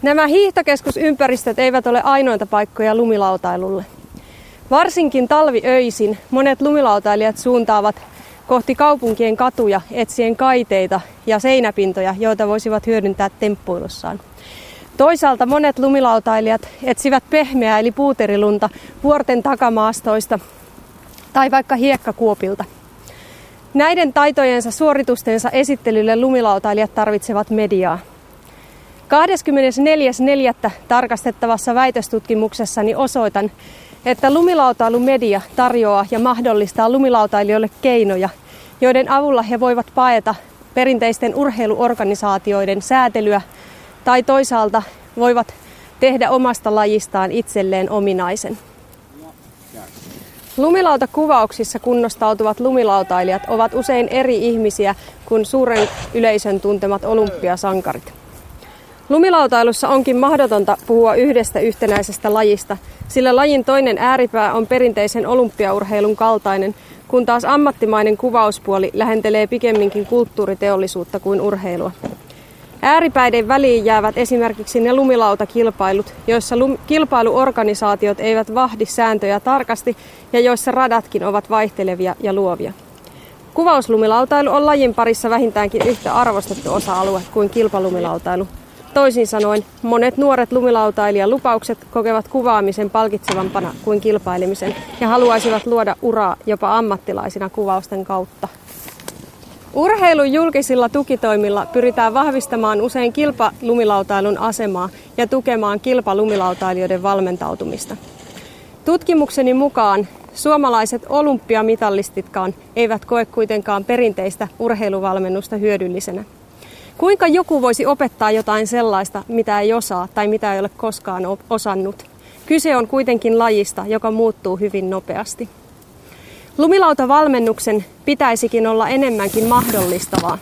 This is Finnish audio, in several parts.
Nämä hiihtokeskusympäristöt eivät ole ainoita paikkoja lumilautailulle. Varsinkin talviöisin monet lumilautailijat suuntaavat kohti kaupunkien katuja etsien kaiteita ja seinäpintoja, joita voisivat hyödyntää temppuilussaan. Toisaalta monet lumilautailijat etsivät pehmeää eli puuterilunta vuorten takamaastoista tai vaikka hiekkakuopilta. Näiden taitojensa suoritustensa esittelylle lumilautailijat tarvitsevat mediaa. 24.4. tarkastettavassa väitöstutkimuksessani osoitan, että lumilautailumedia tarjoaa ja mahdollistaa lumilautailijoille keinoja, joiden avulla he voivat paeta perinteisten urheiluorganisaatioiden säätelyä tai toisaalta voivat tehdä omasta lajistaan itselleen ominaisen. Lumilautakuvauksissa kunnostautuvat lumilautailijat ovat usein eri ihmisiä kuin suuren yleisön tuntemat olympiasankarit. Lumilautailussa onkin mahdotonta puhua yhdestä yhtenäisestä lajista, sillä lajin toinen ääripää on perinteisen olympiaurheilun kaltainen, kun taas ammattimainen kuvauspuoli lähentelee pikemminkin kulttuuriteollisuutta kuin urheilua. Ääripäiden väliin jäävät esimerkiksi ne lumilautakilpailut, joissa kilpailuorganisaatiot eivät vahdi sääntöjä tarkasti ja joissa radatkin ovat vaihtelevia ja luovia. Kuvauslumilautailu on lajin parissa vähintäänkin yhtä arvostettu osa-alue kuin kilpalumilautailu. Toisin sanoen, monet nuoret lumilautailijan lupaukset kokevat kuvaamisen palkitsevampana kuin kilpailemisen ja haluaisivat luoda uraa jopa ammattilaisina kuvausten kautta. Urheilun julkisilla tukitoimilla pyritään vahvistamaan usein kilpalumilautailun asemaa ja tukemaan kilpalumilautailijoiden valmentautumista. Tutkimukseni mukaan suomalaiset olympiamitallistitkaan eivät koe kuitenkaan perinteistä urheiluvalmennusta hyödyllisenä. Kuinka joku voisi opettaa jotain sellaista, mitä ei osaa tai mitä ei ole koskaan osannut? Kyse on kuitenkin lajista, joka muuttuu hyvin nopeasti. Lumilautavalmennuksen pitäisikin olla enemmänkin mahdollistavaa.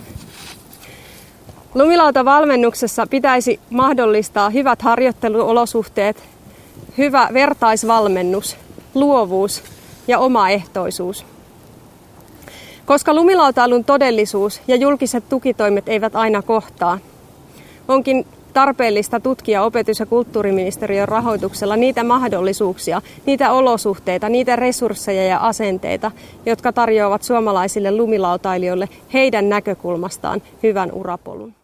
Lumilautavalmennuksessa pitäisi mahdollistaa hyvät harjoitteluolosuhteet, hyvä vertaisvalmennus, luovuus ja omaehtoisuus. Koska lumilautailun todellisuus ja julkiset tukitoimet eivät aina kohtaa, onkin tarpeellista tutkia opetus- ja kulttuuriministeriön rahoituksella niitä mahdollisuuksia, niitä olosuhteita, niitä resursseja ja asenteita, jotka tarjoavat suomalaisille lumilautailijoille heidän näkökulmastaan hyvän urapolun.